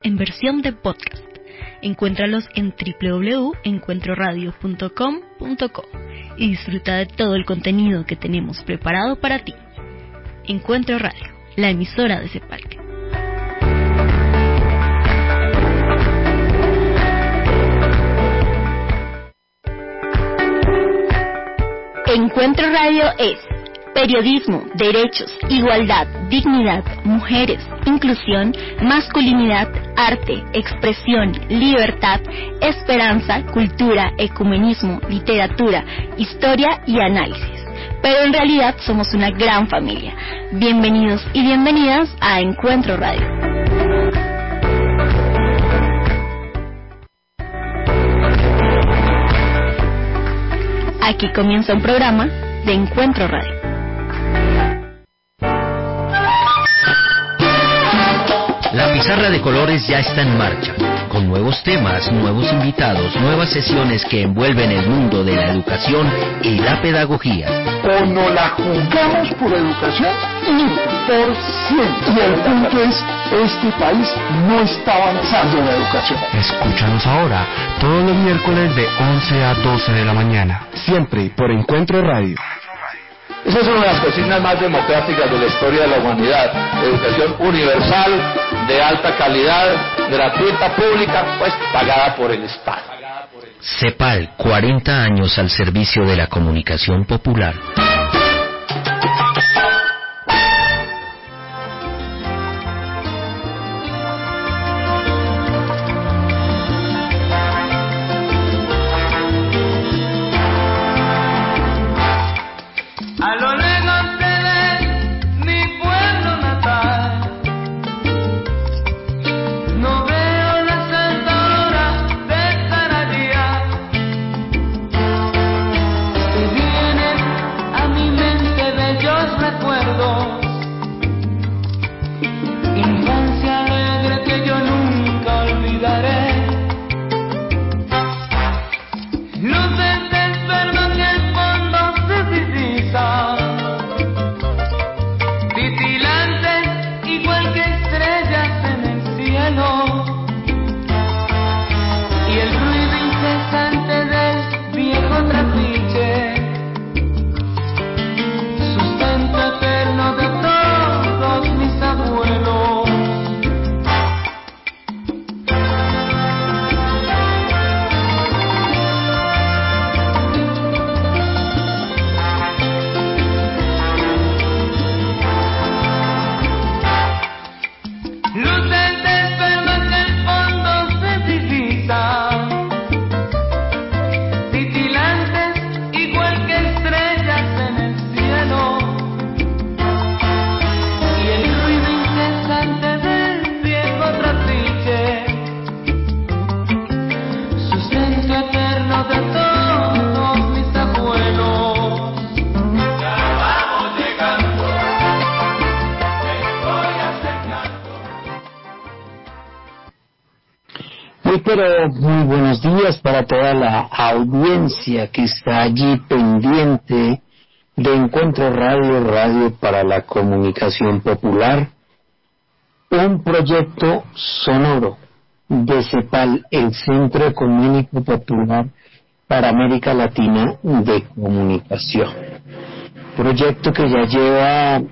en versión de podcast. Encuéntralos en www.encuentroradio.com.co y disfruta de todo el contenido que tenemos preparado para ti. Encuentro Radio, la emisora de CEPAL. Encuentro Radio es periodismo, derechos, igualdad, dignidad, mujeres, inclusión, masculinidad, arte, expresión, libertad, esperanza, cultura, ecumenismo, literatura, historia y análisis. Pero en realidad somos una gran familia. Bienvenidos y bienvenidas a Encuentro Radio. Aquí comienza un programa de Encuentro Radio. La pizarra de colores ya está en marcha, con nuevos temas, nuevos invitados, nuevas sesiones que envuelven el mundo de la educación y la pedagogía. O no la jugamos por educación y por ciencia. Y el punto es, este país no está avanzando en la educación. Escúchanos ahora, todos los miércoles de 11 a 12 de la mañana, siempre por Encuentro Radio. Esa es una de las consignas más democráticas de la historia de la humanidad. Educación universal, de alta calidad, gratuita, pública, pues pagada por el Estado. CEPAL, 40 años al servicio de la comunicación popular. Muy buenos días para toda la audiencia que está allí pendiente de Encuentro Radio, Radio para la Comunicación Popular, un proyecto sonoro de CEPAL, el Centro Económico Popular para América Latina de Comunicación. Proyecto que ya lleva...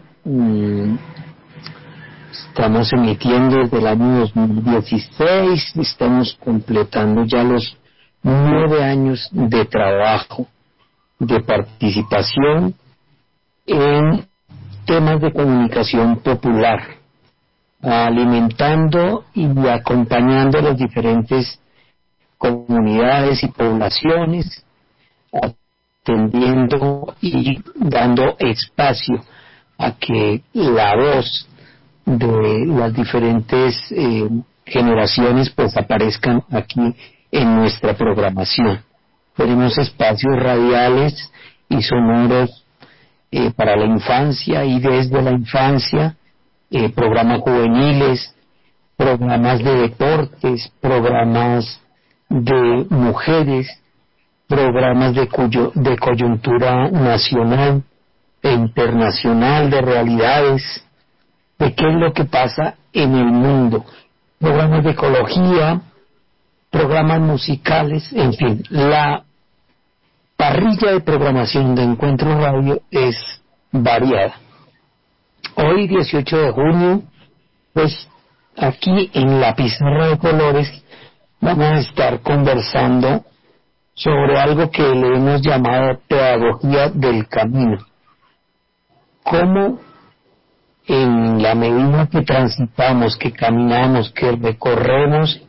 Estamos emitiendo desde el año 2016, estamos completando ya los 9 años de trabajo, de participación en temas de comunicación popular, alimentando y acompañando las diferentes comunidades y poblaciones, atendiendo y dando espacio a que la voz de las diferentes generaciones pues aparezcan aquí en nuestra programación. Tenemos espacios radiales y sonoros para la infancia y desde la infancia, programas juveniles, programas de deportes, programas de mujeres, programas de coyuntura nacional e internacional, de realidades, de qué es lo que pasa en el mundo, programas de ecología, programas musicales, en fin, la parrilla de programación de Encuentro Radio es variada. Hoy, 18 de junio, pues aquí en la pizarra de colores vamos a estar conversando sobre algo que le hemos llamado pedagogía del camino. Cómo en la medida que transitamos, que caminamos, que recorremos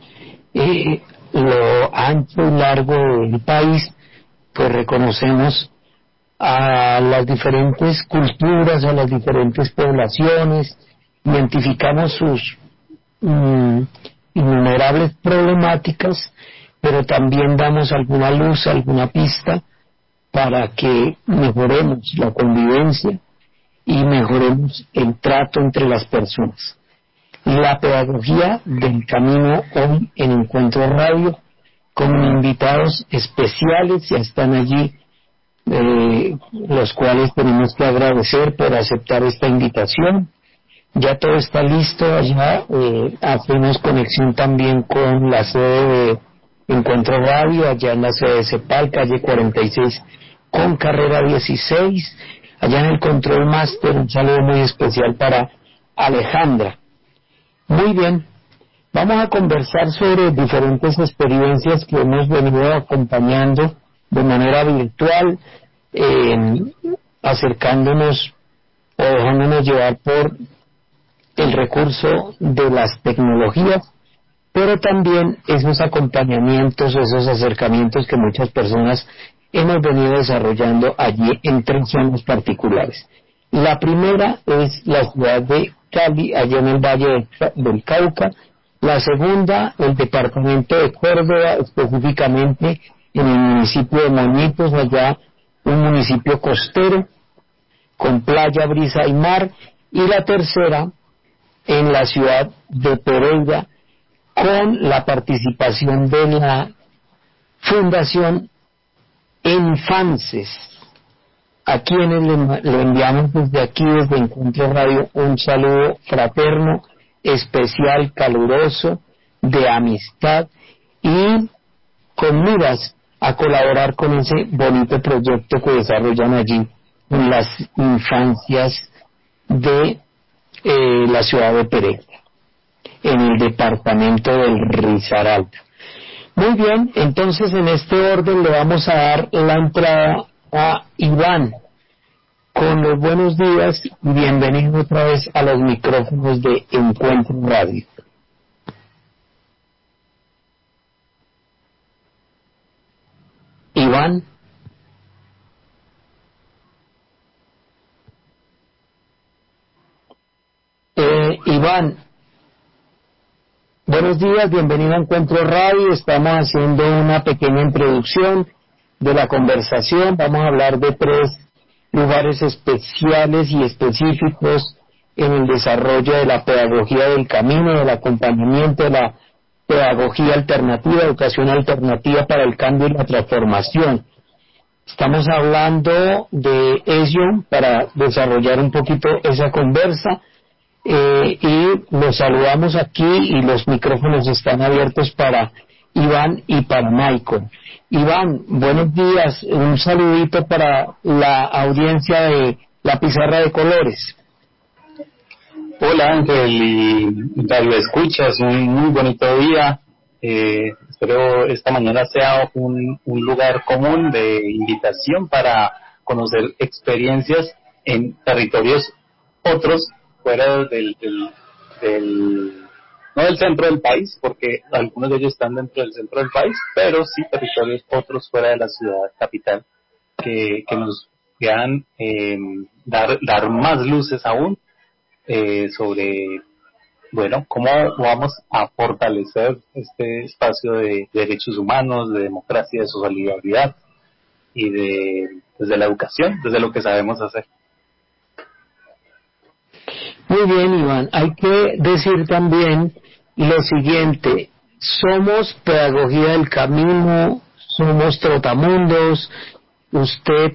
lo ancho y largo del país, pues reconocemos a las diferentes culturas, a las diferentes poblaciones, identificamos sus innumerables problemáticas, pero también damos alguna luz, alguna pista para que mejoremos la convivencia y mejoremos el trato entre las personas. La pedagogía del camino hoy en Encuentro Radio, con invitados especiales, ya están allí, los cuales tenemos que agradecer por aceptar esta invitación. Ya todo está listo allá, hacemos conexión también con la sede de Encuentro Radio, allá en la sede de CEPAL, calle 46 con carrera 16, allá en el Control Master, un saludo muy especial para Alejandra. Muy bien, vamos a conversar sobre diferentes experiencias que hemos venido acompañando de manera virtual, acercándonos o dejándonos llevar por el recurso de las tecnologías, pero también esos acompañamientos, esos acercamientos que muchas personas hemos venido desarrollando allí en 3 zonas particulares. La primera es la ciudad de Cali, allá en el Valle del Cauca. La segunda, el departamento de Córdoba, específicamente en el municipio de Moñitos, allá un municipio costero, con playa, brisa y mar. Y la tercera, en la ciudad de Pereira, con la participación de la Fundación Infances, a quienes le enviamos desde aquí, desde Encuentro Radio, un saludo fraterno, especial, caluroso, de amistad y con miras a colaborar con ese bonito proyecto que desarrollan allí en las infancias de la ciudad de Pereira, en el departamento del Risaralda. Muy bien, entonces en este orden le vamos a dar la entrada a Iván con los buenos días y bienvenido otra vez a los micrófonos de Encuentro Radio. Iván. Iván, buenos días, bienvenido a Encuentro Radio. Estamos haciendo una pequeña introducción de la conversación. Vamos a hablar de 3 lugares especiales y específicos en el desarrollo de la pedagogía del camino, del acompañamiento de la pedagogía alternativa, educación alternativa para el cambio y la transformación. Estamos hablando de ello para desarrollar un poquito esa conversa. Y los saludamos aquí y los micrófonos están abiertos para Iván y para Michael. Iván, buenos días, un saludito para la audiencia de la pizarra de colores. Hola Ángel y Radio Escuchas, un muy bonito día. Espero esta mañana sea un lugar común de invitación para conocer experiencias en territorios otros fuera no del centro del país, porque algunos de ellos están dentro del centro del país, pero sí territorios otros fuera de la ciudad capital que nos puedan dar más luces aún sobre, bueno, cómo vamos a fortalecer este espacio de derechos humanos, de democracia, de solidaridad y desde la educación, desde lo que sabemos hacer. Muy bien, Iván. Hay que decir también lo siguiente: somos pedagogía del camino, somos trotamundos. Usted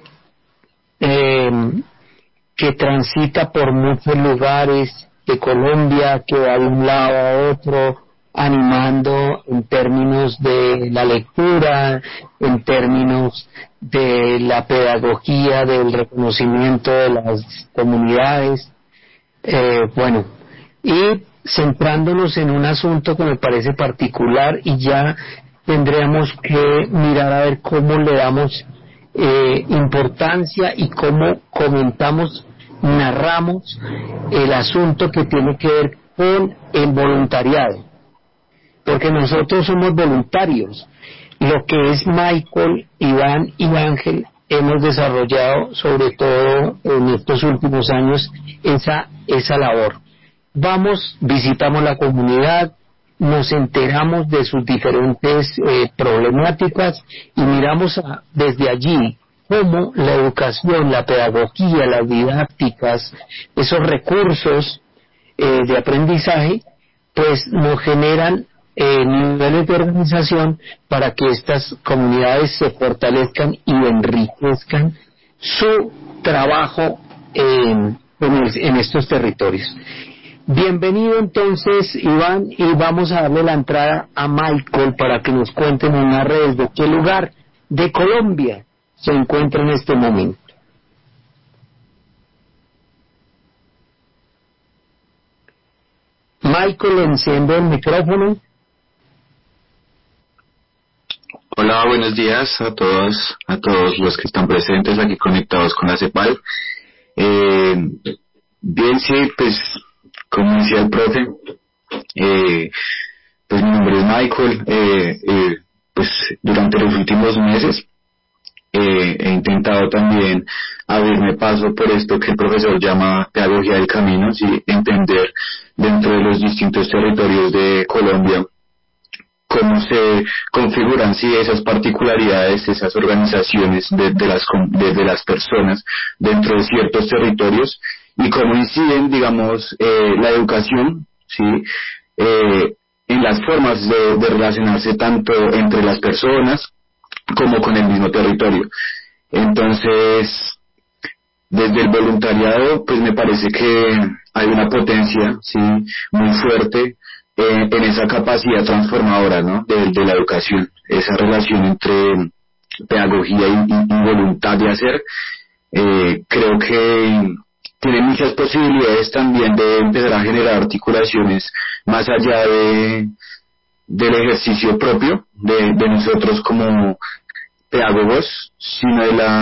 que transita por muchos lugares de Colombia, que va de un lado a otro, animando en términos de la lectura, en términos de la pedagogía, del reconocimiento de las comunidades, y centrándonos en un asunto que me parece particular, y ya tendremos que mirar a ver cómo le damos importancia y cómo comentamos, narramos el asunto que tiene que ver con el voluntariado, porque nosotros somos voluntarios. Lo que es Michael, Iván y Ángel hemos desarrollado, sobre todo en estos últimos años, esa labor. Visitamos la comunidad, nos enteramos de sus diferentes problemáticas y miramos desde allí cómo la educación, la pedagogía, las didácticas, esos recursos de aprendizaje, pues nos generan niveles de organización para que estas comunidades se fortalezcan y enriquezcan su trabajo en estos territorios. Bienvenido entonces, Iván, y vamos a darle la entrada a Michael para que nos cuente en una red de qué lugar de Colombia se encuentra en este momento. Michael, enciende el micrófono. Hola, buenos días a todos los que están presentes aquí conectados con la CEPAL. Bien, sí, pues como decía el profe, pues mi nombre es Michael. Pues durante los últimos meses he intentado también abrirme paso por esto que el profesor llama pedagogía del camino, y entender dentro de los distintos territorios de Colombia cómo se configuran esas particularidades, esas organizaciones de las personas dentro de ciertos territorios, y cómo inciden, digamos, la educación, en las formas de relacionarse tanto entre las personas como con el mismo territorio. Entonces, desde el voluntariado, pues me parece que hay una potencia, muy fuerte en esa capacidad transformadora, ¿no?, de la educación, esa relación entre pedagogía y voluntad de hacer. Creo que tiene muchas posibilidades también de empezar a generar articulaciones más allá del ejercicio propio de nosotros como pedagogos, sino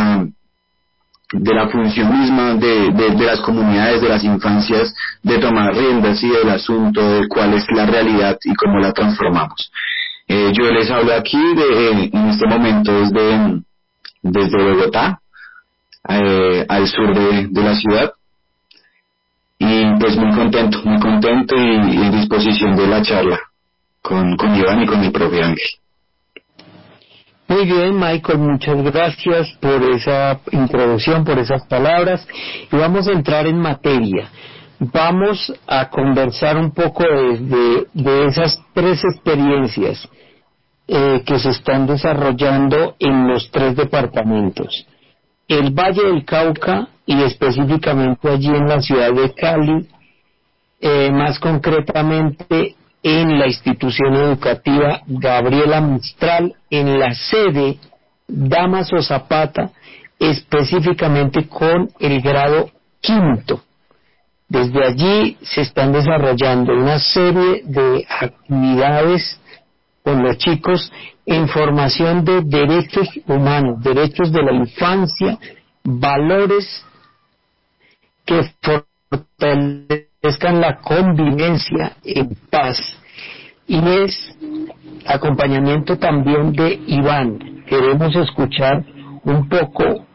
de la función misma de las comunidades, de las infancias, de tomar riendas del asunto de cuál es la realidad y cómo la transformamos. Yo les hablo aquí en este momento desde Bogotá, al sur de la ciudad, y pues muy contento y en disposición de la charla con Iván y con el profe Ángel. Muy bien, Michael, muchas gracias por esa introducción, por esas palabras, y vamos a entrar en materia. Vamos a conversar un poco de esas tres experiencias que se están desarrollando en los tres departamentos: el Valle del Cauca, y específicamente allí en la ciudad de Cali, más concretamente en la institución educativa Gabriela Mistral, en la sede Damaso Zapata, específicamente con el grado quinto. Desde allí se están desarrollando una serie de actividades con los chicos en formación de derechos humanos, derechos de la infancia, valores que fortalezcan la convivencia en paz. Y es acompañamiento también de Iván. Queremos escuchar un poco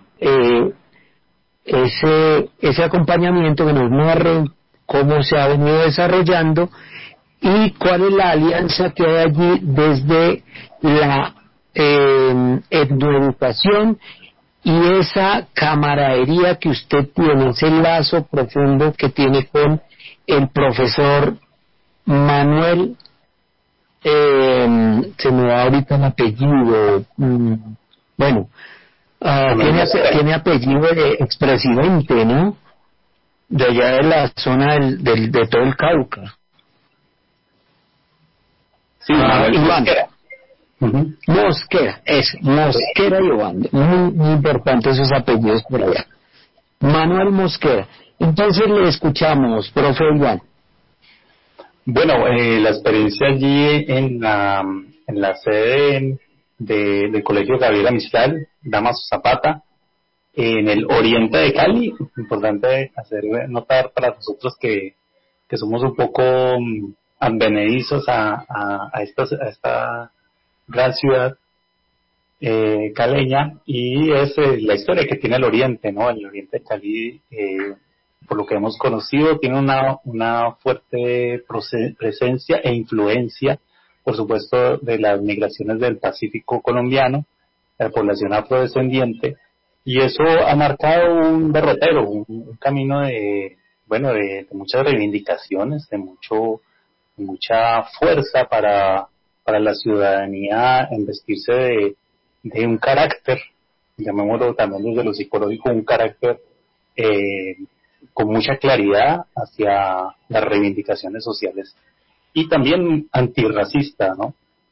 ese acompañamiento, que nos narre cómo se ha venido desarrollando y cuál es la alianza que hay allí desde la etnoeducación y esa camaradería que usted tiene, ese lazo profundo que tiene con el profesor Manuel, se me va ahorita el apellido, tiene apellido de expresidente, ¿no?, de allá de la zona de todo el Cauca. Sí, Manuel Mosquera. Mosquera, Mosquera y Obando. Muy importante esos apellidos por allá. Manuel Mosquera. Entonces le escuchamos, profe Iván. Bueno, la experiencia allí en la sede del Colegio Gabriela Mistral, Damaso Zapata, en el oriente de Cali. Importante hacer notar para nosotros que somos un poco advenedizos a esta gran ciudad caleña, y es la historia que tiene el oriente, ¿no? El oriente de Cali, por lo que hemos conocido, tiene una fuerte presencia e influencia, por supuesto, de las migraciones del Pacífico colombiano, la población afrodescendiente, y eso ha marcado un derrotero, un camino de muchas reivindicaciones, de mucha fuerza para la ciudadanía en vestirse de un carácter, llamémoslo también desde lo psicológico, un carácter con mucha claridad hacia las reivindicaciones sociales y también antirracista, ¿no?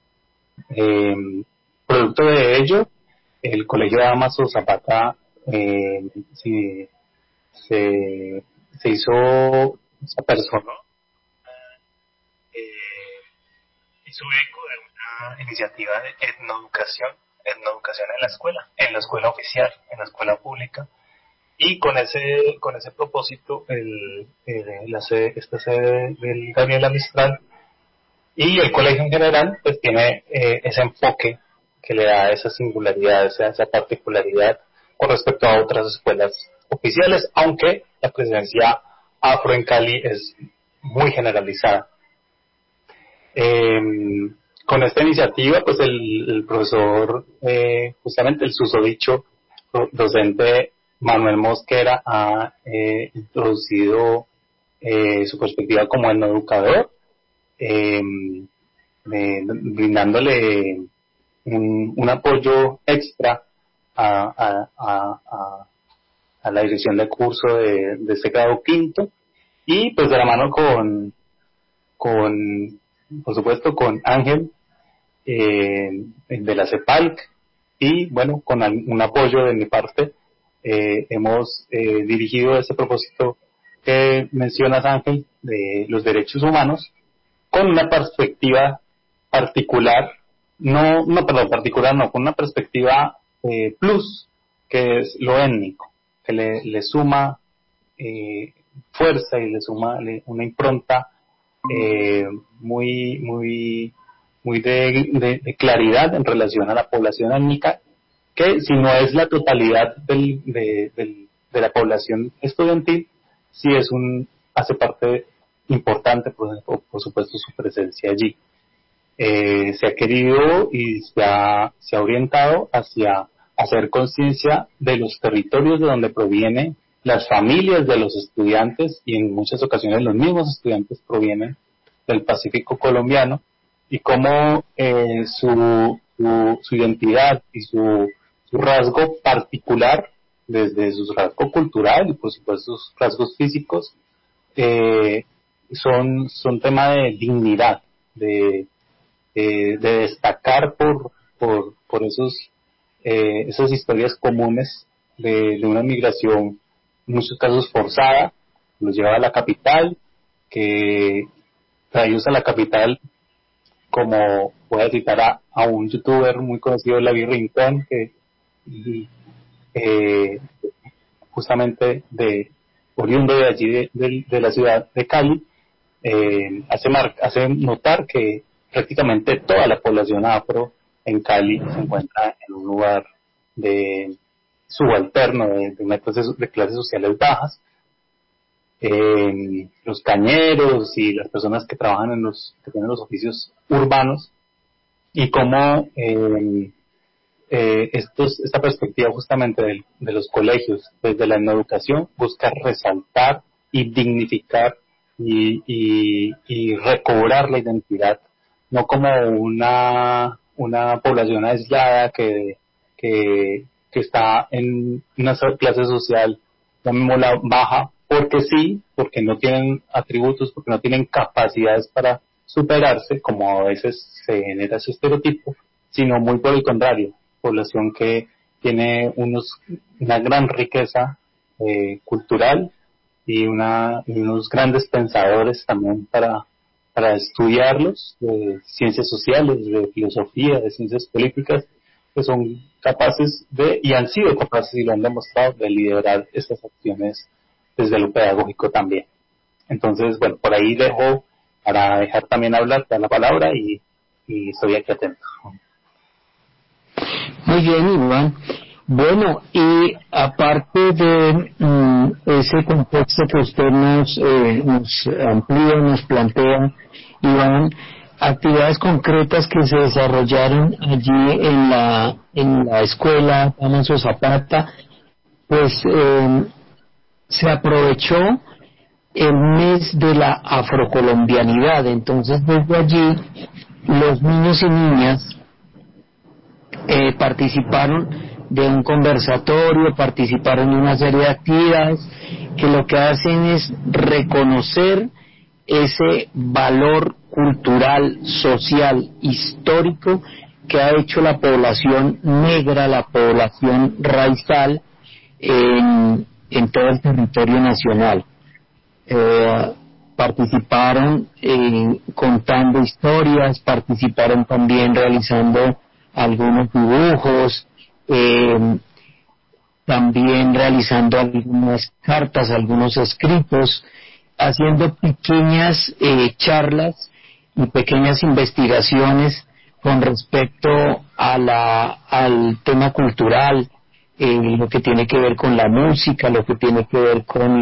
Producto de ello, el Colegio Damaso Zapata se apersonó, hizo eco de una iniciativa de etnoeducación en la escuela oficial, en la escuela pública, y con ese propósito esta sede del Gabriela Mistral y el colegio en general pues tiene ese enfoque que le da esa singularidad, esa particularidad con respecto a otras escuelas oficiales, aunque la presencia afro en Cali es muy generalizada. Con esta iniciativa, pues el profesor, justamente el susodicho docente Manuel Mosquera ha introducido su perspectiva como etnoeducador, brindándole un apoyo extra a la dirección de curso de este grado quinto, y pues de la mano por supuesto, con Ángel de la CEPALC, y bueno, con un apoyo de mi parte, hemos dirigido ese propósito que mencionas, Ángel, de los derechos humanos, con una perspectiva particular, con una perspectiva plus, que es lo étnico, que le suma fuerza y le suma una impronta muy de claridad en relación a la población étnica, que si no es la totalidad de la población estudiantil, sí hace parte importante, por supuesto, su presencia allí. Se ha querido y se ha orientado hacia hacer conciencia de los territorios de donde provienen las familias de los estudiantes, y en muchas ocasiones los mismos estudiantes provienen del Pacífico colombiano, y cómo su identidad y su rasgo particular, desde su rasgo cultural y por supuesto sus rasgos físicos, son tema de dignidad, de destacar por esas historias comunes de una migración, en muchos casos forzada, los lleva a la capital, que traídos a la capital, como voy a citar a un youtuber muy conocido, Lavi Rincón, que justamente oriundo de allí de la ciudad de Cali, hace notar que prácticamente toda la población afro en Cali se encuentra en un lugar de subalterno, de clases sociales bajas. Los cañeros y las personas que trabajan que tienen los oficios urbanos, y cómo esta perspectiva justamente de los colegios desde la educación busca resaltar y dignificar y recobrar la identidad, no como una población aislada que está en una clase social, llamémosla baja, porque no tienen atributos, porque no tienen capacidades para superarse, como a veces se genera ese estereotipo, sino muy por el contrario, población que tiene una gran riqueza cultural y unos grandes pensadores también para estudiarlos, de ciencias sociales, de filosofía, de ciencias políticas, que son capaces y han sido capaces y lo han demostrado de liderar estas acciones desde lo pedagógico también. Entonces, bueno, por ahí dejo para dejar también hablar la palabra y estoy aquí atento. Muy bien, Iván. Bueno, y aparte de ese contexto que usted nos amplía, nos plantea, Iván, actividades concretas que se desarrollaron allí en la escuela Damaso Zapata, pues se aprovechó el mes de la afrocolombianidad. Entonces, desde allí, los niños y niñas participaron de un conversatorio, participaron en una serie de actividades que lo que hacen es reconocer ese valor cultural, social, histórico que ha hecho la población negra, la población raizal en todo el territorio nacional. Participaron contando historias, participaron también realizando algunos dibujos, también realizando algunas cartas, algunos escritos, haciendo pequeñas charlas y pequeñas investigaciones con respecto al tema cultural, lo que tiene que ver con la música, lo que tiene que ver con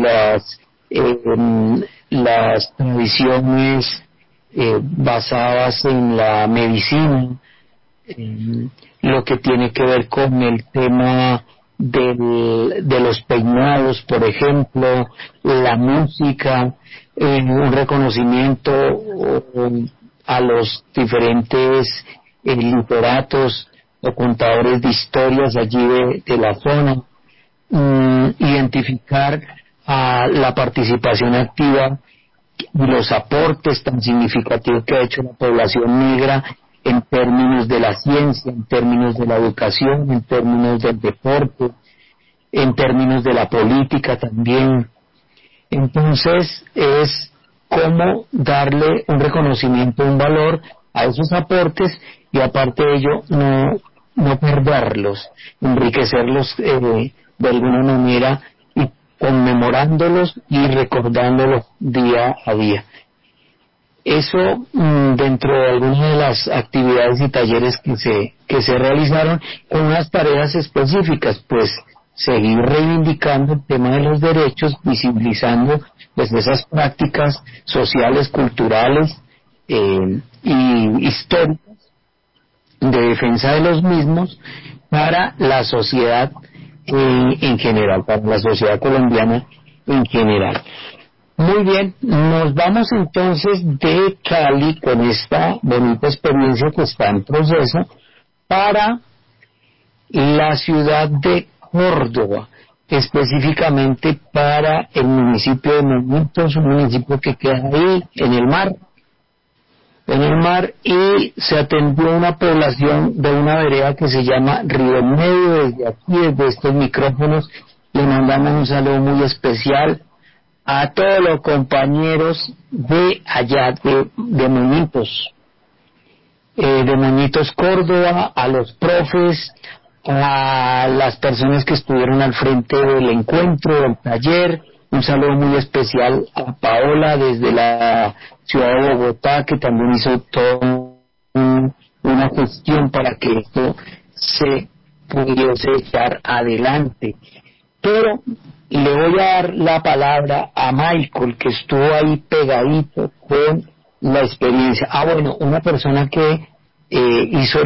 las tradiciones basadas en la medicina, lo que tiene que ver con el tema de los peinados, por ejemplo, la música, un reconocimiento a los diferentes literatos o contadores de historias allí de la zona, identificar a la participación activa y los aportes tan significativos que ha hecho la población negra en términos de la ciencia, en términos de la educación, en términos del deporte, en términos de la política también. Entonces es cómo darle un reconocimiento, un valor a esos aportes y aparte de ello no perderlos, enriquecerlos de alguna manera y conmemorándolos y recordándolos día a día. Eso dentro de algunas de las actividades y talleres que se realizaron con unas tareas específicas, pues seguir reivindicando el tema de los derechos, visibilizando pues esas prácticas sociales, culturales y históricas de defensa de los mismos para la sociedad en general, para la sociedad colombiana en general. Muy bien, nos vamos entonces de Cali con esta bonita experiencia que está en proceso para la ciudad de Córdoba, específicamente para el municipio de Moñitos, un municipio que queda ahí en el mar, y se atendió a una población de una vereda que se llama Río Medio. Desde aquí, desde estos micrófonos, le mandamos un saludo muy especial a todos los compañeros de allá, de Moñitos, Córdoba, a los profes, a las personas que estuvieron al frente del encuentro, del taller. Un saludo muy especial a Paola desde la ciudad de Bogotá, que también hizo toda una gestión para que esto se pudiese echar adelante. Pero le voy a dar la palabra a Michael, que estuvo ahí pegadito con la experiencia. Bueno, una persona que hizo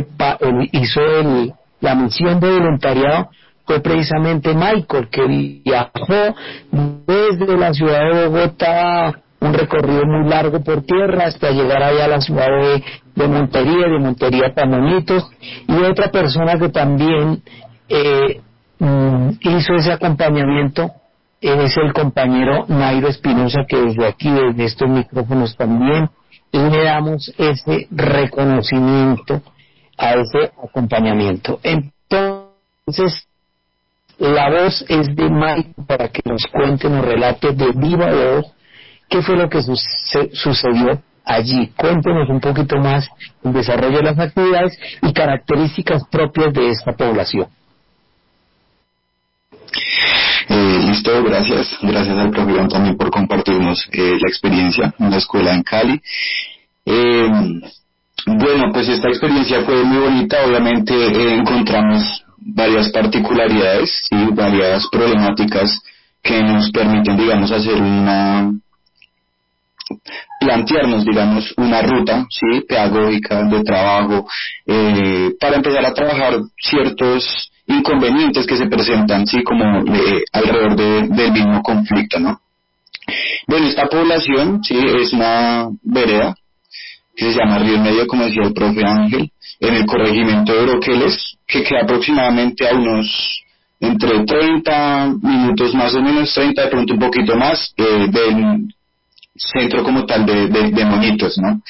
la misión de voluntariado fue precisamente Michael, que viajó desde la ciudad de Bogotá, un recorrido muy largo por tierra hasta llegar allá a la ciudad de Montería para Moñitos, y otra persona que también hizo ese acompañamiento es el compañero Nairo Espinosa, que desde aquí, desde estos micrófonos también le damos ese reconocimiento a ese acompañamiento. Entonces, la voz es de Mike para que nos cuente, nos relate de viva voz qué fue lo que sucedió allí. Cuéntenos un poquito más el desarrollo de las actividades y características propias de esta población. Listo, gracias al profe Iván también por compartirnos la experiencia en la escuela en Cali. Bueno, pues esta experiencia fue muy bonita. Obviamente encontramos varias particularidades y varias problemáticas que nos permiten, digamos, plantearnos, digamos, una ruta, sí, pedagógica de trabajo, para empezar a trabajar ciertos inconvenientes que se presentan, sí, como alrededor del mismo conflicto, ¿no? Bueno, esta población, sí, es una vereda que se llama Río Medio, como decía el profe Ángel, en el corregimiento de Oroqueles, que queda aproximadamente a unos entre 30 minutos más o menos, 30 de pronto un poquito más, del centro como tal de Monitos, ¿no?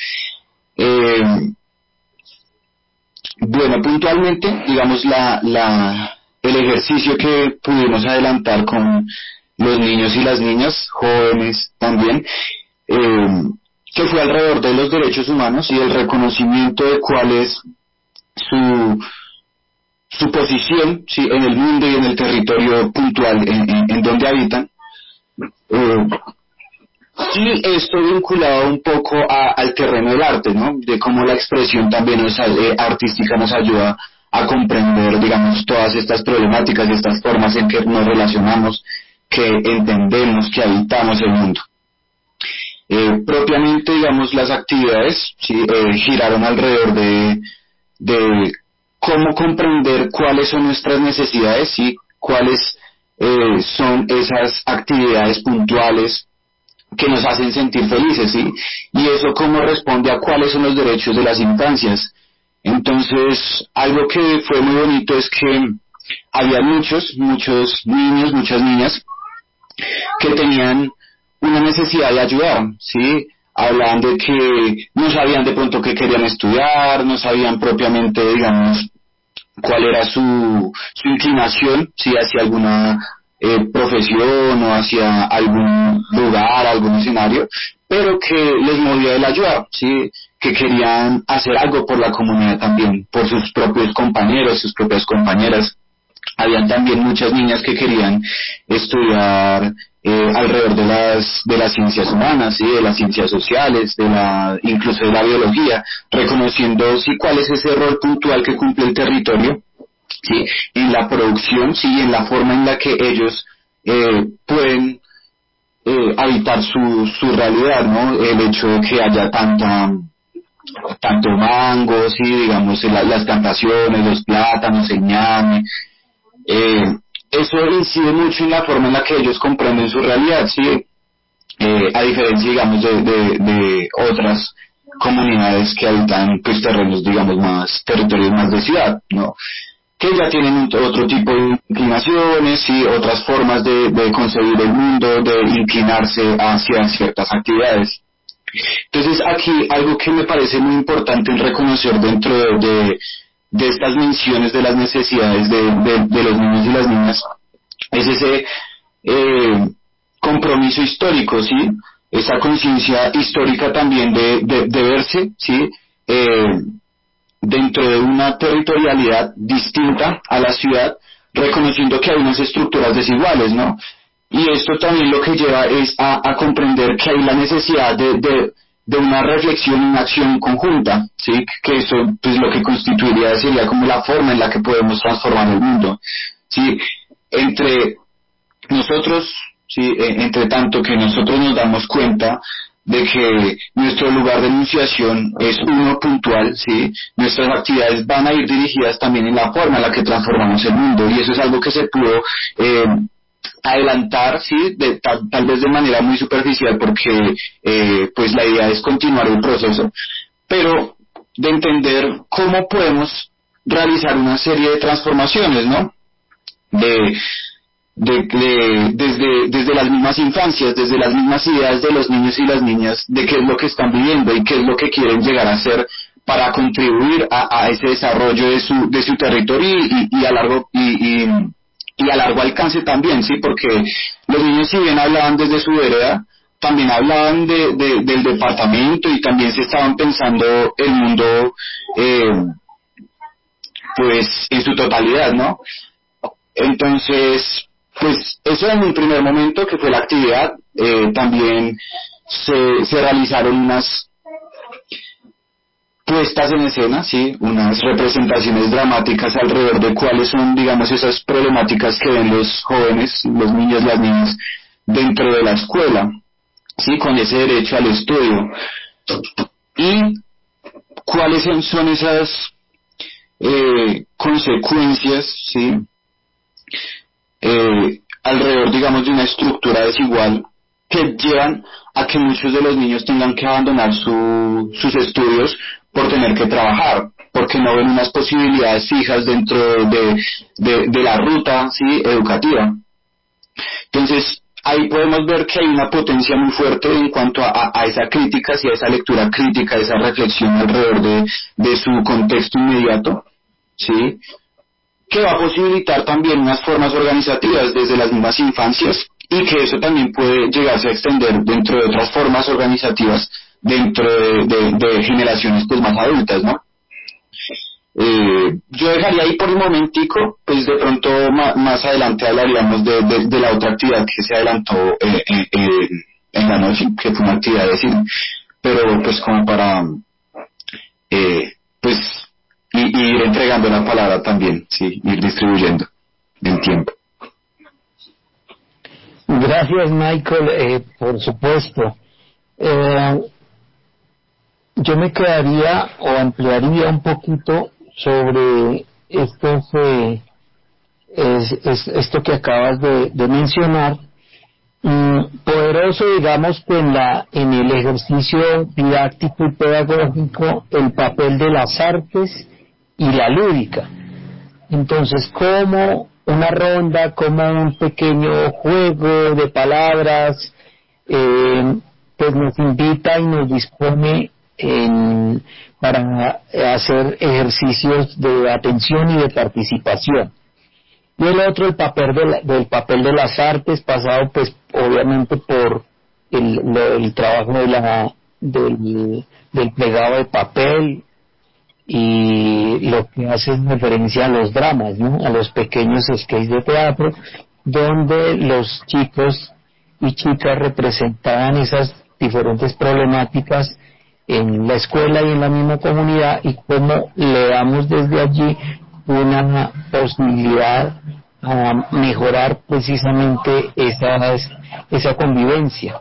Bueno, puntualmente, digamos, el ejercicio que pudimos adelantar con los niños y las niñas, jóvenes también, que fue alrededor de los derechos humanos y el reconocimiento de cuál es su posición, sí, en el mundo y en el territorio puntual en donde habitan. Y esto vinculado un poco al terreno del arte, ¿no? De cómo la expresión también artística nos ayuda a comprender, digamos, todas estas problemáticas y estas formas en que nos relacionamos, que entendemos, que habitamos el mundo. Propiamente, digamos, las actividades sí, giraron alrededor de cómo comprender cuáles son nuestras necesidades y cuáles son esas actividades puntuales que nos hacen sentir felices, ¿sí? Y eso cómo responde a cuáles son los derechos de las infancias. Entonces, algo que fue muy bonito es que había muchos niños, muchas niñas que tenían una necesidad de ayudar, ¿sí? Hablaban de que no sabían de pronto qué querían estudiar, no sabían propiamente, digamos, cuál era su inclinación, ¿sí? Hacia alguna profesión o hacia algún lugar, algún escenario, pero que les movía el ayudar, ¿sí? Que querían hacer algo por la comunidad también, por sus propios compañeros, sus propias compañeras. Habían también muchas niñas que querían estudiar alrededor de las ciencias humanas, ¿sí? De las ciencias sociales, incluso de la biología, reconociendo sí cuál es ese rol puntual que cumple el territorio, sí, en la producción, sí, en la forma en la que ellos pueden habitar su realidad, ¿no? El hecho de que haya tanto mango, sí, digamos, las plantaciones, los plátanos, el ñame, eso incide mucho en la forma en la que ellos comprenden su realidad, sí, a diferencia, digamos, de otras comunidades que habitan, pues, terrenos, digamos, territorios más de ciudad, ¿no? Que ya tienen otro tipo de inclinaciones y otras formas de concebir el mundo, de inclinarse hacia ciertas actividades. Entonces, aquí algo que me parece muy importante en reconocer dentro de estas menciones de las necesidades de los niños y las niñas es ese compromiso histórico, ¿sí? Esa conciencia histórica también de verse, ¿sí? Dentro de una territorialidad distinta a la ciudad, reconociendo que hay unas estructuras desiguales, ¿no? Y esto también lo que lleva es a comprender que hay la necesidad de una reflexión y una acción conjunta, ¿sí? Que eso, pues, lo que constituiría sería como la forma en la que podemos transformar el mundo, ¿sí? Entre nosotros, ¿sí? Entre tanto que nosotros nos damos cuenta de que nuestro lugar de enunciación es uno puntual, ¿sí? Nuestras actividades van a ir dirigidas también en la forma en la que transformamos el mundo, y eso es algo que se pudo adelantar, ¿sí? Tal vez de manera muy superficial, porque pues la idea es continuar el proceso, pero de entender cómo podemos realizar una serie de transformaciones, ¿no? desde las mismas infancias, desde las mismas ideas de los niños y las niñas, de qué es lo que están viviendo y qué es lo que quieren llegar a hacer para contribuir a ese desarrollo de su territorio y a largo alcance también, sí, porque los niños, si bien hablaban desde su vereda, también hablaban del departamento y también se estaban pensando el mundo pues en su totalidad, ¿no? Entonces, pues eso en un primer momento que fue la actividad. También se realizaron unas puestas en escena, sí, unas representaciones dramáticas alrededor de cuáles son, digamos, esas problemáticas que ven los jóvenes, los niños, las niñas dentro de la escuela, sí, con ese derecho al estudio, y cuáles son esas consecuencias, sí, alrededor, digamos, de una estructura desigual que llevan a que muchos de los niños tengan que abandonar sus estudios por tener que trabajar, porque no ven unas posibilidades fijas dentro de la ruta, sí, educativa. Entonces, ahí podemos ver que hay una potencia muy fuerte en cuanto a esa crítica, sí, a esa lectura crítica, a esa reflexión alrededor de su contexto inmediato, sí, que va a posibilitar también unas formas organizativas desde las mismas infancias y que eso también puede llegarse a extender dentro de otras formas organizativas dentro de generaciones pues más adultas, ¿no? Yo dejaría ahí por un momentico, pues de pronto más adelante hablaríamos de la otra actividad que se adelantó en la noche, que fue una actividad de cine, pero pues como para pues ir entregando la palabra también, sí, ir distribuyendo en tiempo. Gracias, Michael, por supuesto. Yo me quedaría o ampliaría un poquito sobre esto que acabas de mencionar. Poderoso, digamos, que en el ejercicio didáctico y pedagógico, el papel de las artes y la lúdica. Entonces, como una ronda, como un pequeño juego de palabras, pues nos invita y nos dispone para hacer ejercicios de atención y de participación. Y el otro, el papel del papel de las artes, pasado pues obviamente por el trabajo del plegado de papel, y lo que hace es referencia a los dramas, ¿no? A los pequeños sketches de teatro, donde los chicos y chicas representaban esas diferentes problemáticas en la escuela y en la misma comunidad, y cómo le damos desde allí una posibilidad a mejorar precisamente esa convivencia.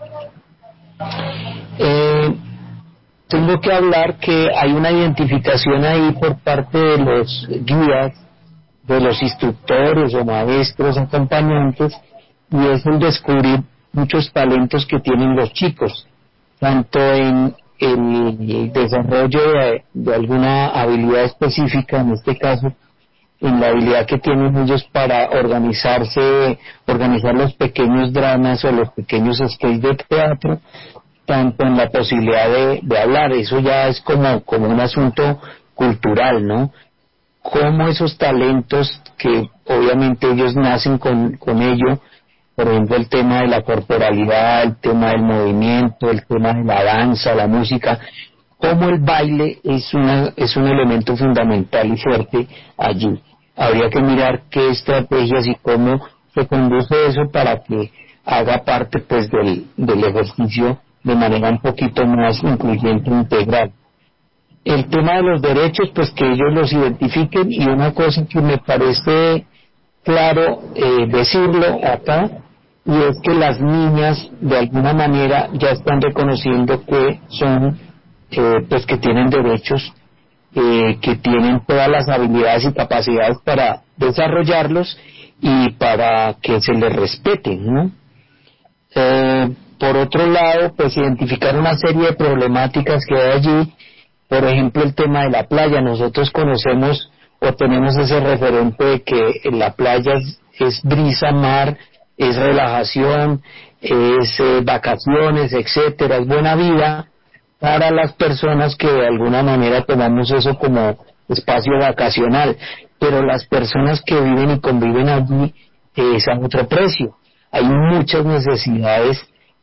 Tengo que hablar que hay una identificación ahí por parte de los guías, de los instructores o maestros acompañantes, y es el descubrir muchos talentos que tienen los chicos, tanto en el desarrollo de alguna habilidad específica, en este caso en la habilidad que tienen ellos para organizar los pequeños dramas o los pequeños sketches de teatro, tanto en la posibilidad de hablar. Eso ya es como un asunto cultural, ¿no? Cómo esos talentos que obviamente ellos nacen con ello, por ejemplo el tema de la corporalidad, el tema del movimiento, el tema de la danza, la música, cómo el baile es un elemento fundamental y fuerte allí. Habría que mirar qué estrategias y cómo se conduce eso para que haga parte pues del ejercicio de manera un poquito más incluyente e integral. El tema de los derechos, pues que ellos los identifiquen, y una cosa que me parece claro decirlo acá, y es que las niñas de alguna manera ya están reconociendo que son pues que tienen derechos, que tienen todas las habilidades y capacidades para desarrollarlos y para que se les respeten, ¿no? Por otro lado, pues identificar una serie de problemáticas que hay allí, por ejemplo el tema de la playa. Nosotros conocemos o tenemos ese referente de que en la playa es brisa, mar es relajación, es vacaciones, etcétera, es buena vida para las personas que de alguna manera tomamos eso como espacio vacacional, pero las personas que viven y conviven allí es a otro precio. Hay muchas necesidades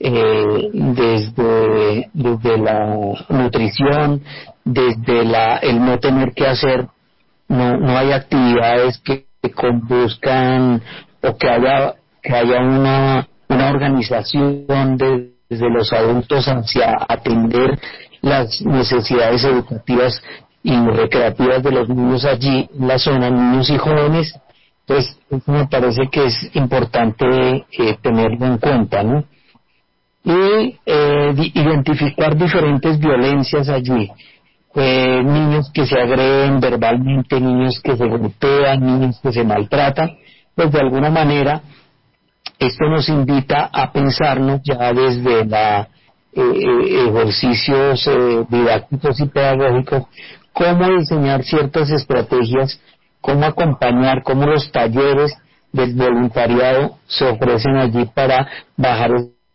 desde la nutrición, desde el no tener que hacer, no hay actividades que conduzcan o que haya una organización desde los adultos hacia atender las necesidades educativas y recreativas de los niños allí en la zona, niños y jóvenes. Pues eso me parece que es importante tenerlo en cuenta, ¿no? Y identificar diferentes violencias allí, niños que se agreden verbalmente, niños que se golpean, niños que se maltratan, pues de alguna manera esto nos invita a pensarnos ya desde ejercicios didácticos y pedagógicos cómo diseñar ciertas estrategias, cómo acompañar, cómo los talleres del voluntariado se ofrecen allí para bajar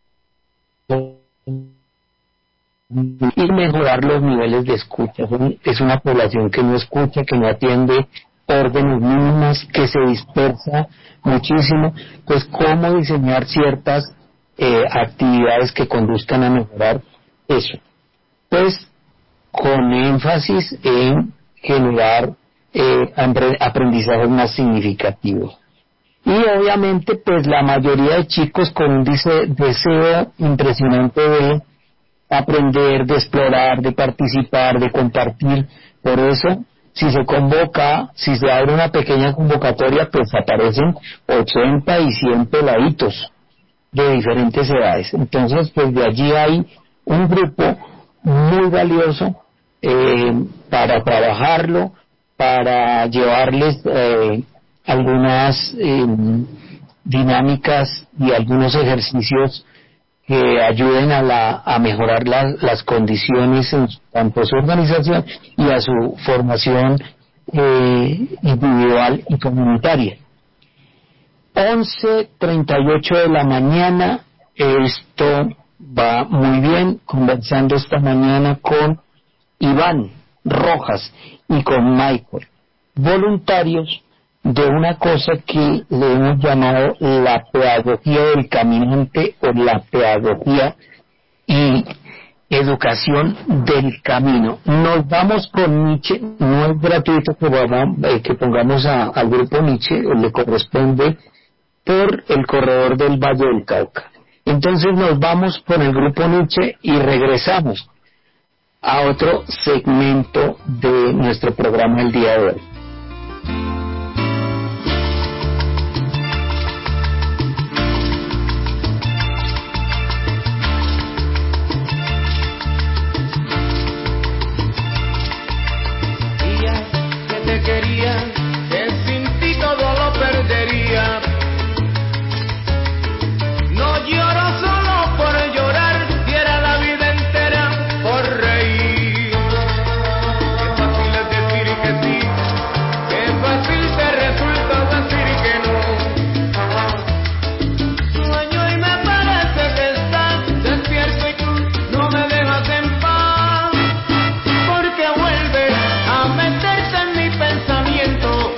y mejorar los niveles de escucha. Es una población que no escucha, que no atiende órdenes mínimas, que se dispersa muchísimo. Pues cómo diseñar ciertas actividades que conduzcan a mejorar eso, pues con énfasis en generar aprendizajes más significativos. Y obviamente pues la mayoría de chicos con un deseo impresionante de aprender, de explorar, de participar, de compartir. Por eso, si se convoca, si se abre una pequeña convocatoria, pues aparecen 80 y 100 peladitos de diferentes edades. Entonces, pues de allí hay un grupo muy valioso para trabajarlo, para llevarles algunas dinámicas y algunos ejercicios que ayuden a mejorar las condiciones en tanto su organización y a su formación individual y comunitaria. 11:38 de la mañana, esto va muy bien, conversando esta mañana con Iván Rojas y con Michael, voluntarios de una cosa que le hemos llamado la pedagogía del caminante o la pedagogía y educación del camino. Nos vamos con Nietzsche, no es gratuito que pongamos al grupo Nietzsche, le corresponde por el corredor del Valle del Cauca. Entonces nos vamos con el grupo Nietzsche y regresamos a otro segmento de nuestro programa el día de hoy. Meterte en mi pensamiento.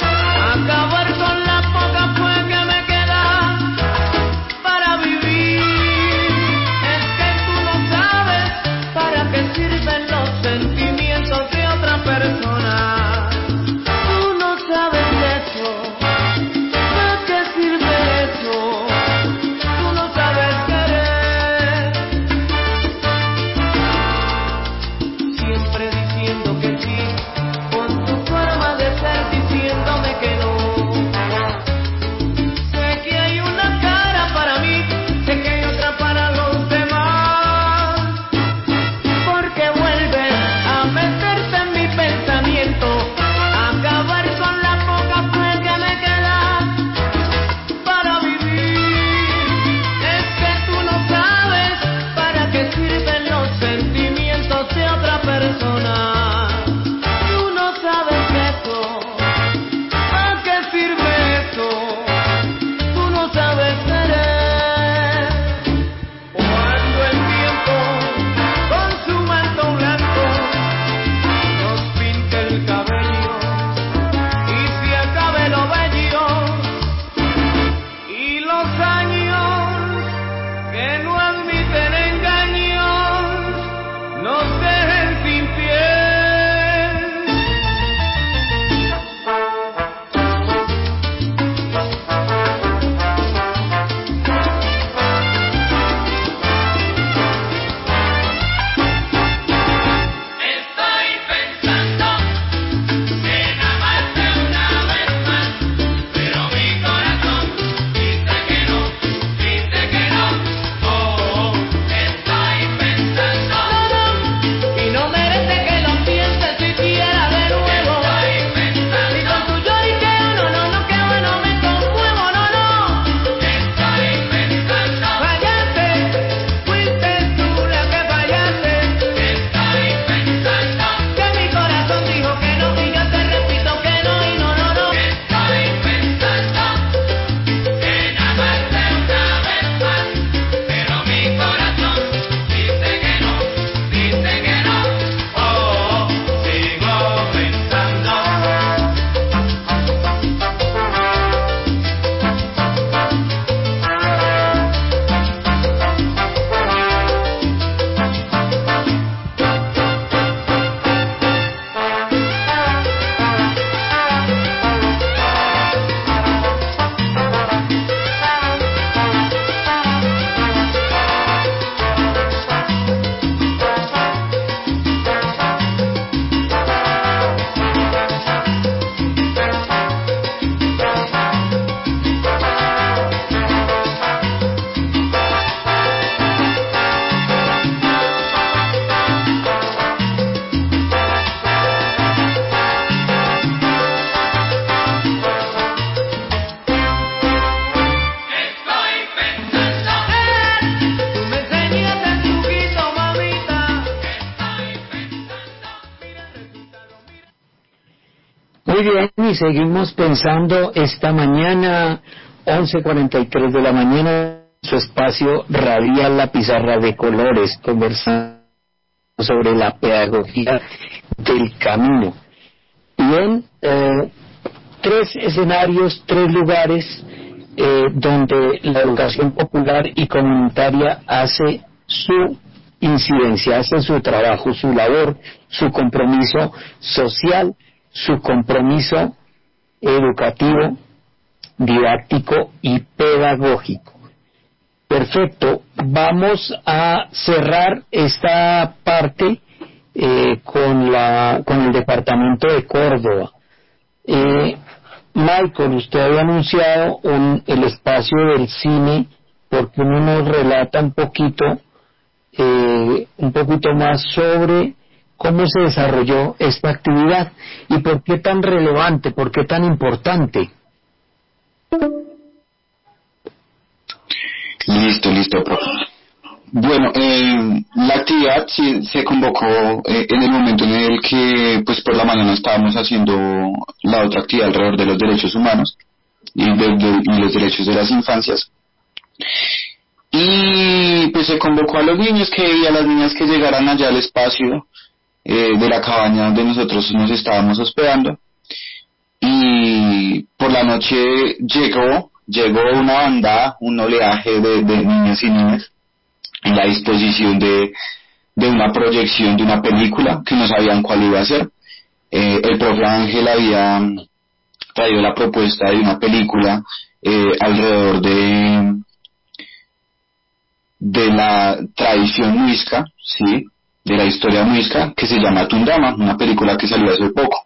Muy bien, y seguimos pensando esta mañana, 11:43 de la mañana, su espacio radial La Pizarra de Colores, conversando sobre la pedagogía del camino. Bien, 3 escenarios, 3 lugares donde la educación popular y comunitaria hace su incidencia, hace su trabajo, su labor, su compromiso social, su compromiso educativo, didáctico y pedagógico. Perfecto, vamos a cerrar esta parte con el departamento de Córdoba. Michael, usted había anunciado el espacio del cine, porque uno nos relata un poquito más sobre cómo se desarrolló esta actividad y por qué tan relevante, por qué tan importante. Listo, profe. Bueno, la actividad sí se convocó en el momento en el que, pues por la mañana estábamos haciendo la otra actividad alrededor de los derechos humanos y los derechos de las infancias. Y pues se convocó a los niños y a las niñas que llegaran allá al espacio de la cabaña donde nosotros nos estábamos hospedando. Y por la noche llegó una bandada, un oleaje de niñas y niñas en la disposición de una proyección de una película que no sabían cuál iba a ser. El profe Ángel había traído la propuesta de una película alrededor de la tradición muisca, ¿sí? De la historia muisca, que se llama Tundama, una película que salió hace poco.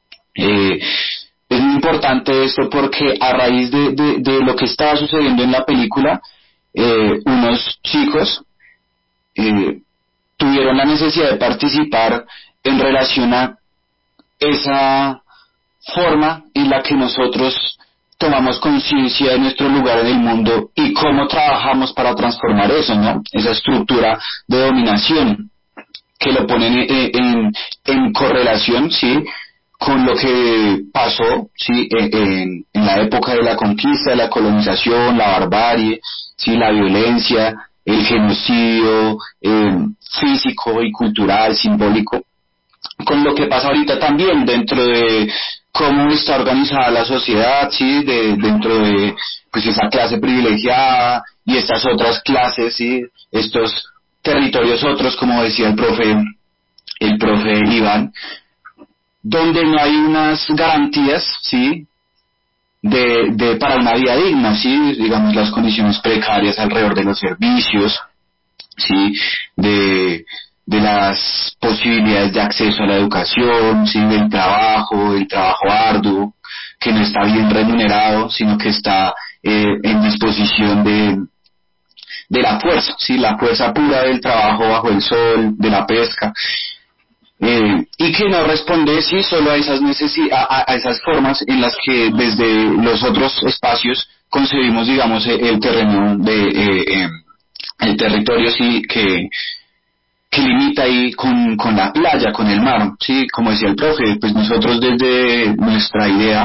Es muy importante esto porque a raíz de lo que estaba sucediendo en la película, unos chicos tuvieron la necesidad de participar en relación a esa forma en la que nosotros tomamos conciencia de nuestro lugar en el mundo y cómo trabajamos para transformar eso, ¿no? Esa estructura de dominación que lo ponen en correlación, ¿sí? Con lo que pasó, ¿sí? En la época de la conquista, de la colonización, la barbarie, ¿sí? La violencia, el genocidio físico y cultural, simbólico, con lo que pasa ahorita también dentro de cómo está organizada la sociedad, ¿sí? Dentro de pues esa clase privilegiada y estas otras clases, ¿sí? Estos territorios otros, como decía el profe Iván, donde no hay unas garantías, ¿sí? Para una vida digna, ¿sí? Digamos, las condiciones precarias alrededor de los servicios, ¿sí? De las posibilidades de acceso a la educación, ¿sí? Del trabajo arduo, que no está bien remunerado, sino que está en disposición de la fuerza, ¿sí? La fuerza pura del trabajo bajo el sol, de la pesca. Y que no responde sí solo a esas a esas formas en las que desde los otros espacios concebimos, digamos, el terreno el territorio sí que limita ahí con la playa, con el mar, sí, como decía el profe, pues nosotros desde nuestra idea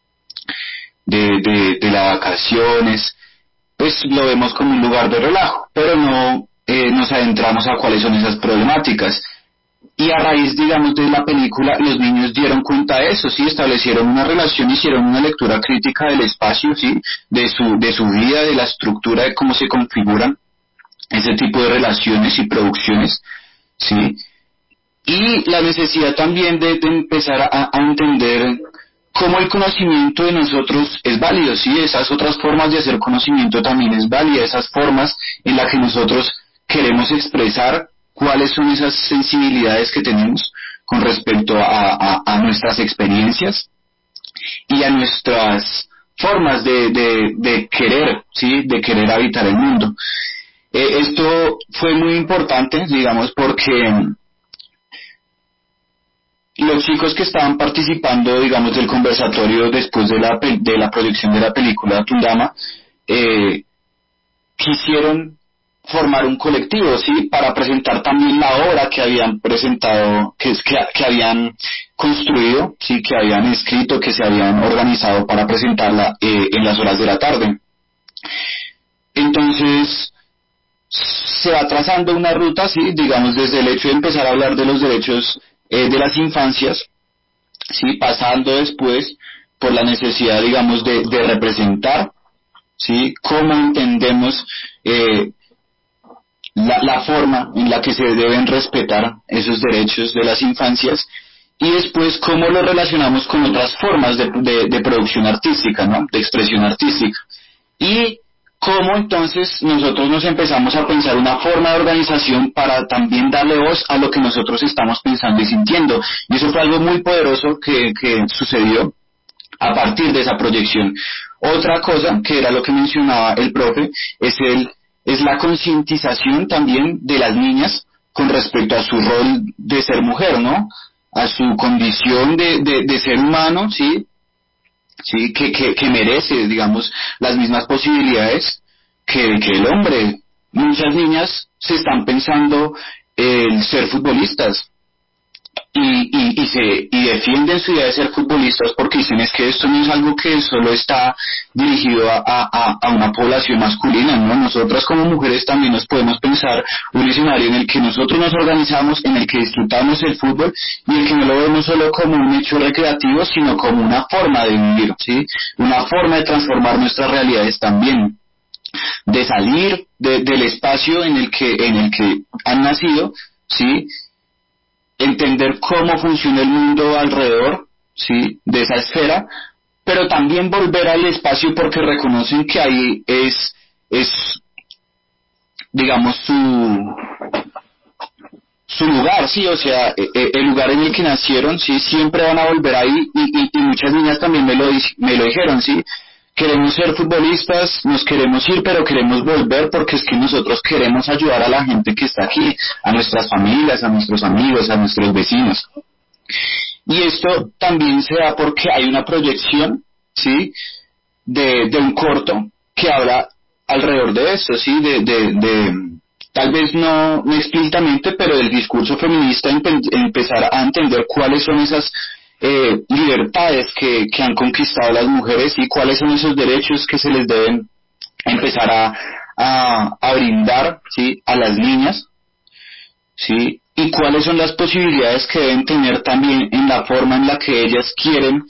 de las vacaciones, pues lo vemos como un lugar de relajo, pero no nos adentramos a cuáles son esas problemáticas. Y a raíz, digamos, de la película, los niños dieron cuenta de eso, sí, establecieron una relación, hicieron una lectura crítica del espacio, sí, de su vida, de la estructura, de cómo se configuran ese tipo de relaciones y producciones, sí, y la necesidad también de empezar a entender cómo el conocimiento de nosotros es válido, sí, esas otras formas de hacer conocimiento también es válida, esas formas en las que nosotros queremos expresar cuáles son esas sensibilidades que tenemos con respecto a nuestras experiencias y a nuestras formas de querer, ¿sí? De querer habitar el mundo. Esto fue muy importante, digamos, porque los chicos que estaban participando, digamos, del conversatorio después de la proyección de la película Tundama, quisieron formar un colectivo, ¿sí? Para presentar también la obra que habían presentado, que habían construido, ¿sí? Que habían escrito, que se habían organizado para presentarla en las horas de la tarde. Entonces, se va trazando una ruta, ¿sí? Digamos, desde el hecho de empezar a hablar de los derechos de las infancias, ¿sí? Pasando después por la necesidad, digamos, de representar, ¿sí? Cómo entendemos la forma en la que se deben respetar esos derechos de las infancias, y después cómo lo relacionamos con otras formas de producción artística, ¿no? De expresión artística, y cómo entonces nosotros nos empezamos a pensar una forma de organización para también darle voz a lo que nosotros estamos pensando y sintiendo, y eso fue algo muy poderoso que sucedió a partir de esa proyección. Otra cosa, que era lo que mencionaba el profe, es la concientización también de las niñas con respecto a su rol de ser mujer, ¿no? A su condición de ser humano, ¿sí? Sí, que merece, digamos, las mismas posibilidades que el hombre. Muchas niñas se están pensando el ser futbolistas, y defienden su idea de ser futbolistas porque dicen es que esto no es algo que solo está dirigido a una población masculina, ¿no? Nosotras como mujeres también nos podemos pensar un escenario en el que nosotros nos organizamos, en el que disfrutamos el fútbol y el que no lo vemos solo como un hecho recreativo, sino como una forma de vivir, ¿sí? Una forma de transformar nuestras realidades también, de salir del espacio en el que han nacido, ¿sí? Entender cómo funciona el mundo alrededor, ¿sí? De esa esfera, pero también volver al espacio porque reconocen que ahí es digamos, su lugar, sí, o sea, el lugar en el que nacieron, sí, siempre van a volver ahí, y muchas niñas también me lo dijeron, sí, queremos ser futbolistas, nos queremos ir, pero queremos volver porque es que nosotros queremos ayudar a la gente que está aquí, a nuestras familias, a nuestros amigos, a nuestros vecinos. Y esto también se da porque hay una proyección, sí, de un corto que habla alrededor de esto, sí, de tal vez no explícitamente, pero del discurso feminista, empezar a entender cuáles son esas libertades que han conquistado las mujeres y cuáles son esos derechos que se les deben empezar a brindar, ¿sí? A las niñas, ¿sí? Y cuáles son las posibilidades que deben tener también en la forma en la que ellas quieren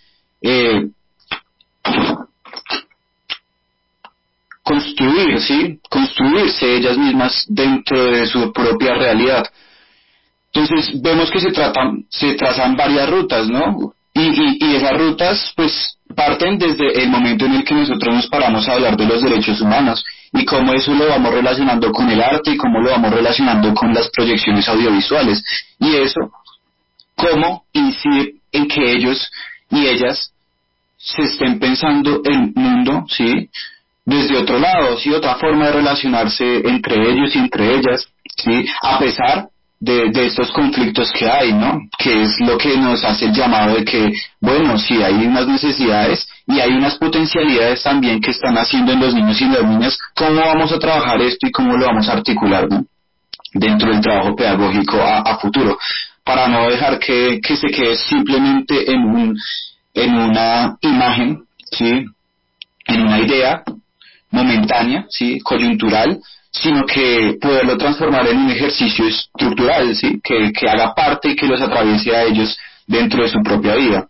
construir, ¿sí? Construirse ellas mismas dentro de su propia realidad. Entonces vemos que se trazan varias rutas, ¿no? Y esas rutas pues parten desde el momento en el que nosotros nos paramos a hablar de los derechos humanos y cómo eso lo vamos relacionando con el arte y cómo lo vamos relacionando con las proyecciones audiovisuales, y eso cómo incide en que ellos y ellas se estén pensando el mundo, ¿sí? Desde otro lado, ¿sí? Otra forma de relacionarse entre ellos y entre ellas, ¿sí? A pesar de estos conflictos que hay, ¿no? Que es lo que nos hace el llamado de que, bueno, sí hay unas necesidades y hay unas potencialidades también que están haciendo en los niños y las niñas. ¿Cómo vamos a trabajar esto y cómo lo vamos a articular, ¿no? Dentro del trabajo pedagógico a futuro, para no dejar que se quede simplemente en una imagen, ¿sí? En una idea momentánea, ¿sí? Coyuntural, sino que poderlo transformar en un ejercicio estructural, ¿sí? Que haga parte y que los atraviese a ellos dentro de su propia vida.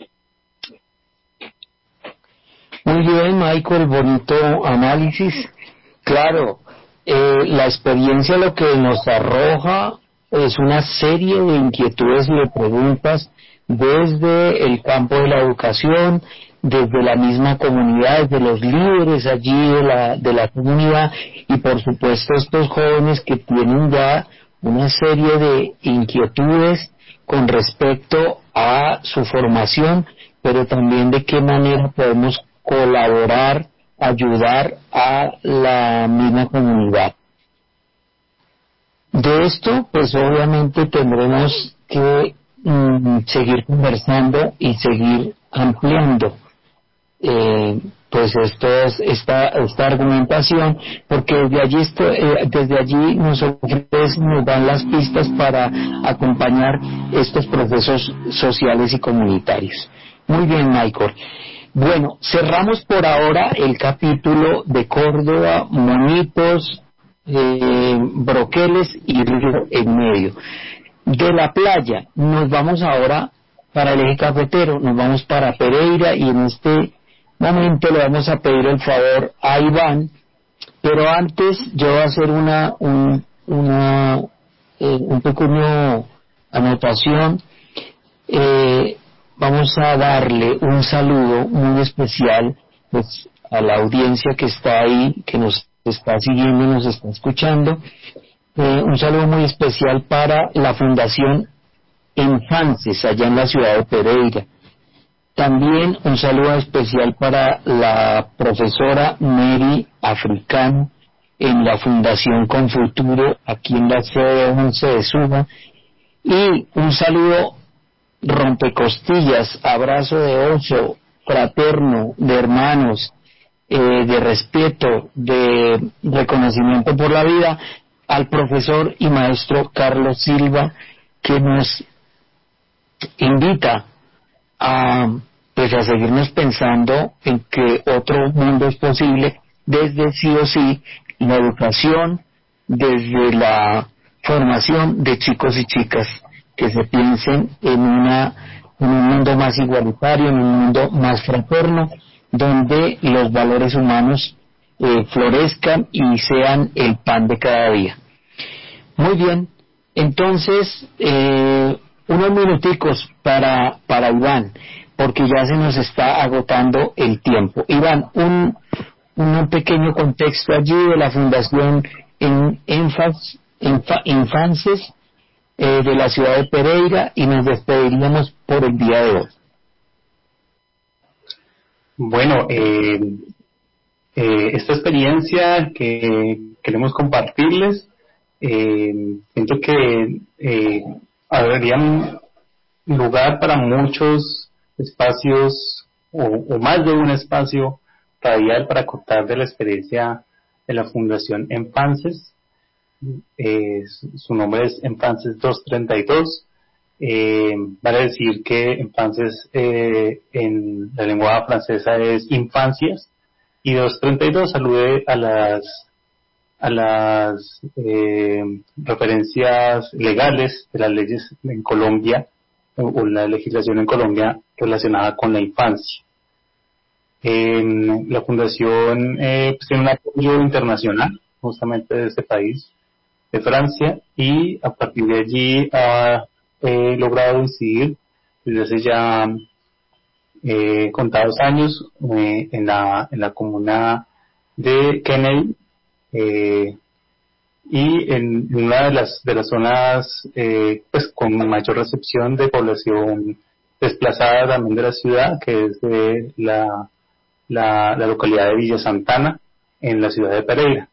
Muy bien, Michael, bonito análisis. Claro, la experiencia lo que nos arroja es una serie de inquietudes y de preguntas desde el campo de la educación, desde la misma comunidad, desde los líderes allí de la comunidad, y por supuesto estos jóvenes que tienen ya una serie de inquietudes con respecto a su formación, pero también de qué manera podemos colaborar, ayudar a la misma comunidad. De esto, pues obviamente tendremos que seguir conversando y seguir ampliando. pues esta argumentación, porque desde allí nosotros nos dan las pistas para acompañar estos procesos sociales y comunitarios. Muy bien, Michael. Bueno, cerramos por ahora el capítulo de Córdoba, monitos, broqueles y río en medio. De la playa nos vamos ahora para el eje cafetero, nos vamos para Pereira, y en este momento le vamos a pedir el favor a Iván, pero antes yo voy a hacer un pequeño anotación. Vamos a darle un saludo muy especial, pues, a la audiencia que está ahí, que nos está siguiendo, nos está escuchando. Un saludo muy especial para la Fundación Enfances, allá en la ciudad de Pereira. También un saludo especial para la profesora Mary Africano en la Fundación Confuturo, aquí en la sede 11 de Suba. Y un saludo rompecostillas, abrazo de oso, fraterno, de hermanos, de respeto, de reconocimiento por la vida, al profesor y maestro Carlos Silva, que nos invita a seguirnos pensando en que otro mundo es posible desde sí o sí la educación, desde la formación de chicos y chicas que se piensen en un mundo más igualitario, en un mundo más fraterno, donde los valores humanos florezcan y sean el pan de cada día. Muy bien, entonces unos minuticos para Iván, porque ya se nos está agotando el tiempo. Iván, un pequeño contexto allí de la Fundación Infances de la ciudad de Pereira, y nos despediríamos por el día de hoy. Bueno, esta experiencia que queremos compartirles, siento que habría lugar para muchos espacios o más de un espacio radial para contar de la experiencia de la Fundación Enfances. Su nombre es Enfances 232. Vale decir que Enfances en la lengua francesa es infancias, y 232 alude a las referencias legales de las leyes en Colombia o la legislación en Colombia relacionada con la infancia. La fundación pues tiene un apoyo internacional justamente de este país, de Francia, y a partir de allí ha logrado incidir desde hace ya contados años en la comuna de Kennedy, y en una de las zonas pues con mayor recepción de población desplazada también de la ciudad, que es de la localidad de Villa Santana, en la ciudad de Pereira.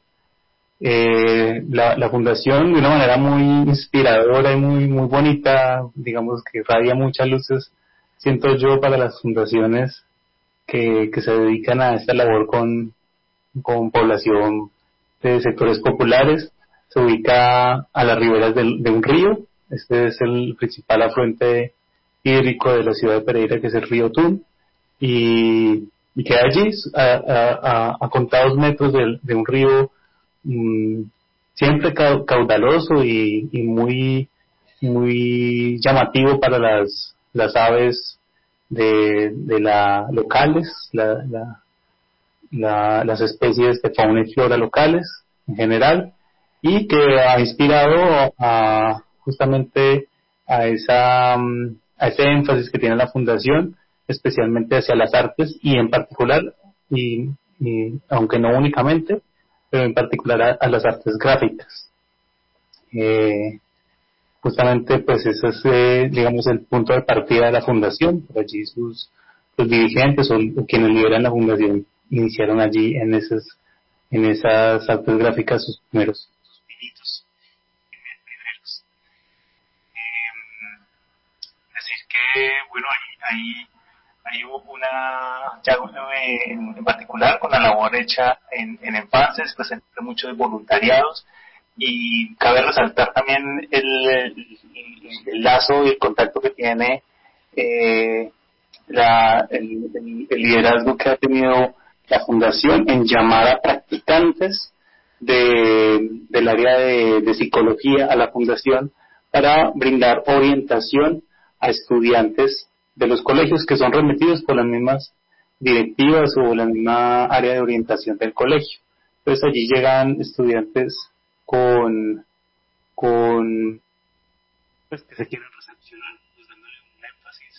La fundación, de una manera muy inspiradora y muy bonita, digamos que irradia muchas luces, siento yo, para las fundaciones que se dedican a esta labor con población de sectores populares. Se ubica a las riberas de un río. Este es el principal afluente hídrico de la ciudad de Pereira, que es el río Tun, y queda allí a contados metros de un río siempre caudaloso y muy llamativo para las aves de locales, las especies de fauna y flora locales en general, y que ha inspirado justamente a ese énfasis que tiene la fundación, especialmente hacia las artes, y en particular, y aunque no únicamente, pero en particular a las artes gráficas. Justamente pues ese es digamos el punto de partida de la fundación. Por allí los dirigentes o quienes lideran la fundación iniciaron allí en esas artes gráficas sus pinitos primeros. Decir que bueno, hay Hay una, ya en particular con la labor hecha en enfaces, pues entre muchos voluntariados, y cabe resaltar también el lazo y el contacto que tiene el liderazgo que ha tenido la fundación en llamar a practicantes del área de psicología a la fundación para brindar orientación a estudiantes de los colegios que son remitidos por las mismas directivas o la misma área de orientación del colegio. Entonces allí llegan estudiantes con pues que se quieren recepcionar, pues dándole un énfasis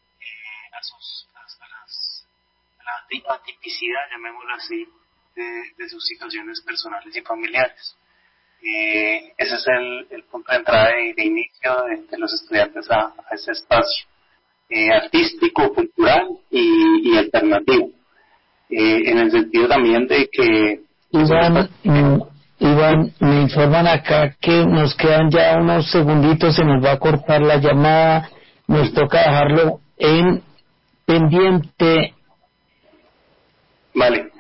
a la atipicidad, llamémoslo así, de sus situaciones personales y familiares. Ese es el punto de entrada y de inicio de los estudiantes a ese espacio artístico, cultural y alternativo, en el sentido también de que Iván, me informan acá que nos quedan ya unos segunditos, se nos va a cortar la llamada, nos toca dejarlo en pendiente. Vale.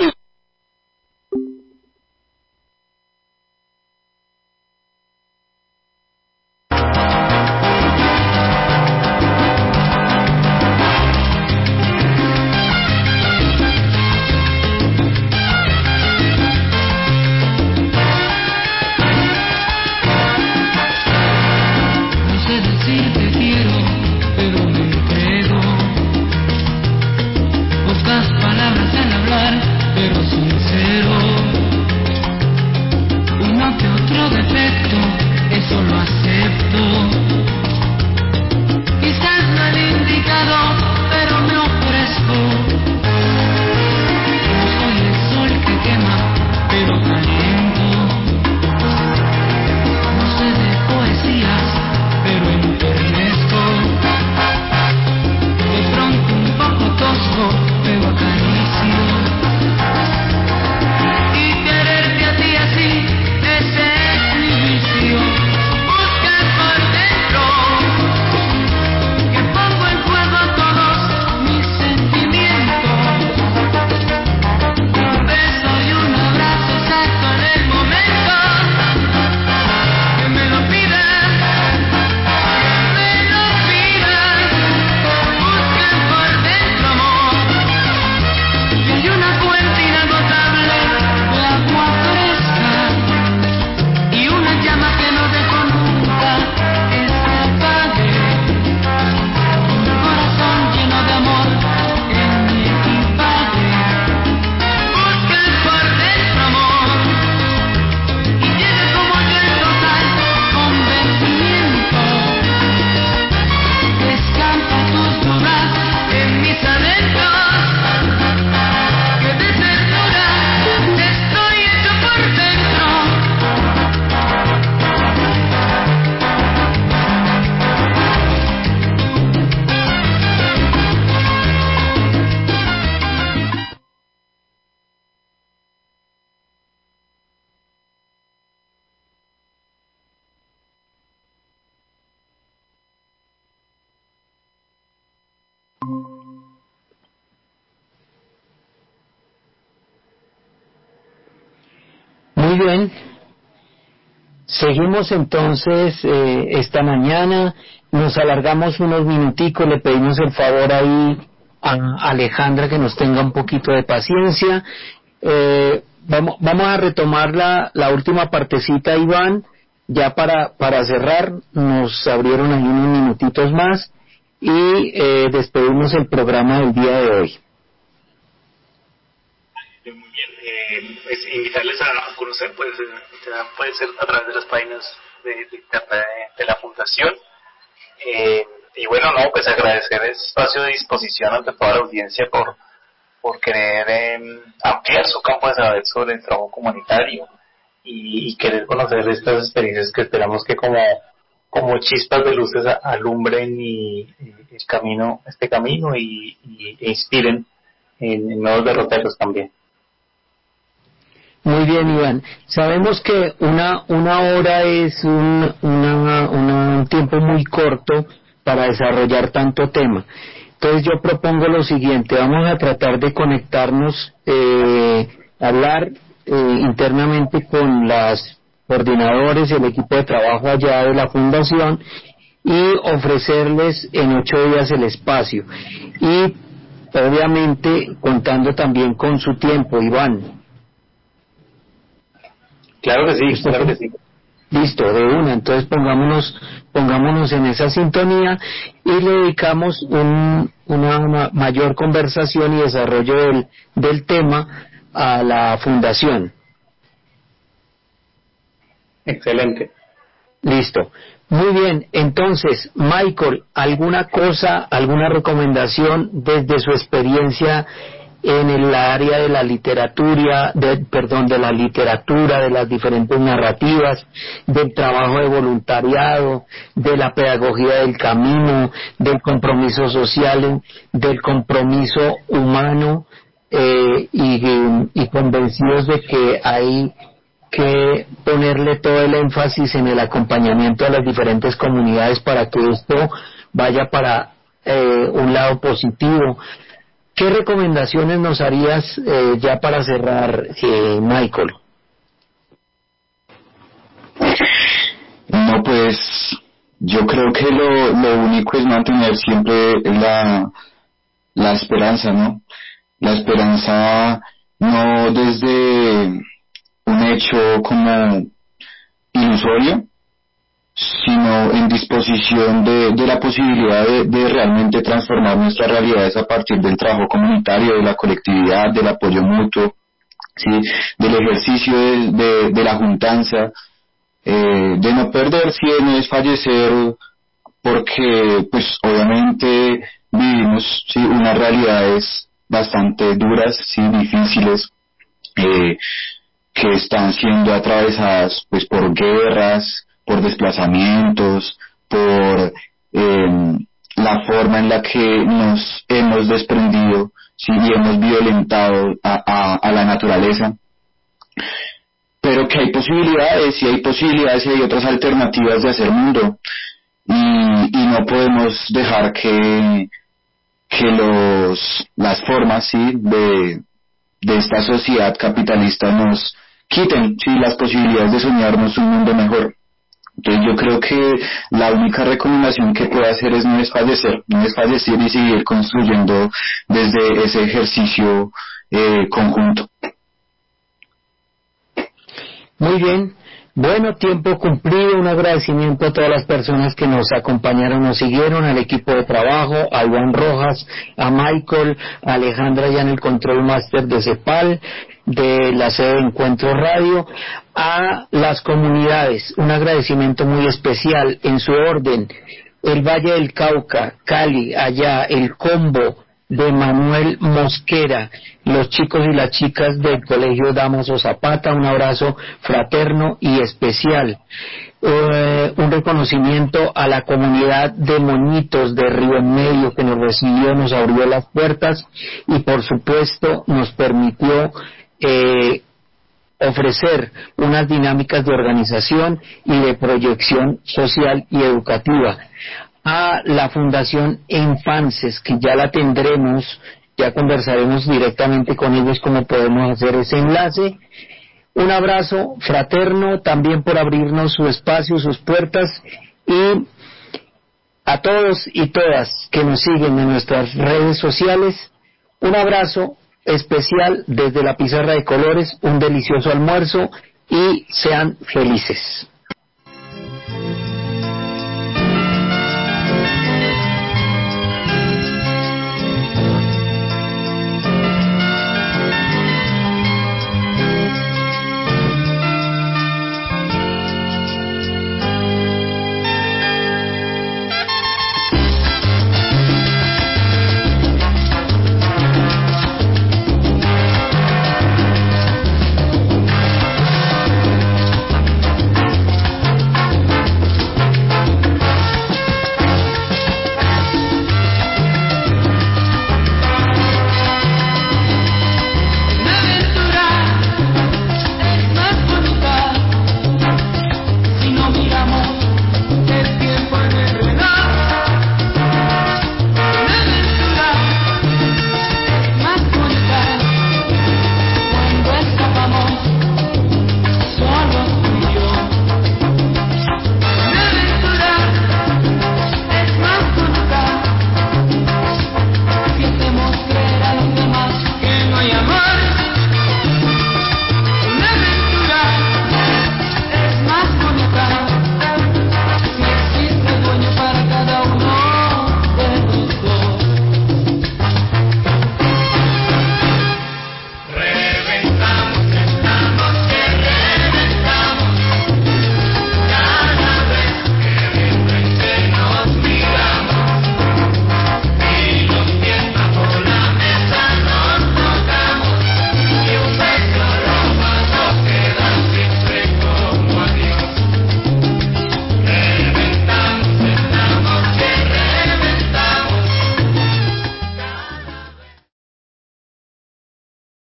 Muy bien, seguimos entonces esta mañana, nos alargamos unos minuticos, le pedimos el favor ahí a Alejandra que nos tenga un poquito de paciencia. Vamos a retomar la última partecita, Iván, ya para cerrar, nos abrieron ahí unos minutitos más y despedimos el programa del día de hoy. Muy bien, pues invitarles a conocer, pues puede ser a través de las páginas de internet de la fundación, y bueno, no, pues agradecer el espacio de disposición ante toda la audiencia por querer ampliar su campo de saber sobre el trabajo comunitario y querer conocer estas experiencias que esperamos que como chispas de luces alumbren este camino e inspiren en nuevos derroteros también. Muy bien, Iván. Sabemos que una hora es un tiempo muy corto para desarrollar tanto tema. Entonces yo propongo lo siguiente, vamos a tratar de conectarnos, hablar internamente con las coordinadores y el equipo de trabajo allá de la fundación y ofrecerles en 8 días el espacio. Y obviamente contando también con su tiempo, Iván. Claro que sí, claro que sí. Listo, de una, entonces pongámonos en esa sintonía y le dedicamos una mayor conversación y desarrollo del tema a la fundación. Excelente. Listo. Muy bien, entonces, Michael, ¿alguna recomendación desde su experiencia en el área de la literatura, de las diferentes narrativas, del trabajo de voluntariado, de la pedagogía del camino, del compromiso social, del compromiso humano, y convencidos de que hay que ponerle todo el énfasis en el acompañamiento a las diferentes comunidades para que esto vaya para un lado positivo? ¿Qué recomendaciones nos harías ya para cerrar, Michael? No, pues yo creo que lo único es mantener siempre la esperanza, ¿no? La esperanza no desde un hecho como ilusorio, sino en disposición de la posibilidad de realmente transformar nuestras realidades a partir del trabajo comunitario, de la colectividad, del apoyo mutuo, ¿sí? Del ejercicio de la juntanza, de no perder, si no es fallecer, porque pues obviamente vivimos, ¿sí?, unas realidades bastante duras, ¿sí?, difíciles, que están siendo atravesadas pues por guerras, por desplazamientos, por la forma en la que nos hemos desprendido, ¿sí?, y hemos violentado a la naturaleza, pero que hay posibilidades y hay otras alternativas de hacer mundo, y no podemos dejar que las formas, ¿sí?, de esta sociedad capitalista nos quiten, ¿sí?, las posibilidades de soñarnos un mundo mejor. Entonces yo creo que la única recomendación que puedo hacer es no desfallecer y seguir construyendo desde ese ejercicio conjunto. Muy bien. Bueno, tiempo cumplido, un agradecimiento a todas las personas que nos acompañaron, nos siguieron, al equipo de trabajo, a Iván Rojas, a Michael, a Alejandra ya en el control máster de CEPAL, de la sede de Encuentro Radio, a las comunidades, un agradecimiento muy especial en su orden, el Valle del Cauca, Cali, allá, el Combo, de Manuel Mosquera, los chicos y las chicas del Colegio Damaso Zapata, un abrazo fraterno y especial. Un reconocimiento a la comunidad de Moñitos de Río en Medio que nos recibió, nos abrió las puertas y por supuesto nos permitió ofrecer unas dinámicas de organización y de proyección social y educativa. A la Fundación Infances, que ya la tendremos, ya conversaremos directamente con ellos cómo podemos hacer ese enlace. Un abrazo fraterno también por abrirnos su espacio, sus puertas, y a todos y todas que nos siguen en nuestras redes sociales, un abrazo especial desde la Pizarra de Colores, un delicioso almuerzo y sean felices.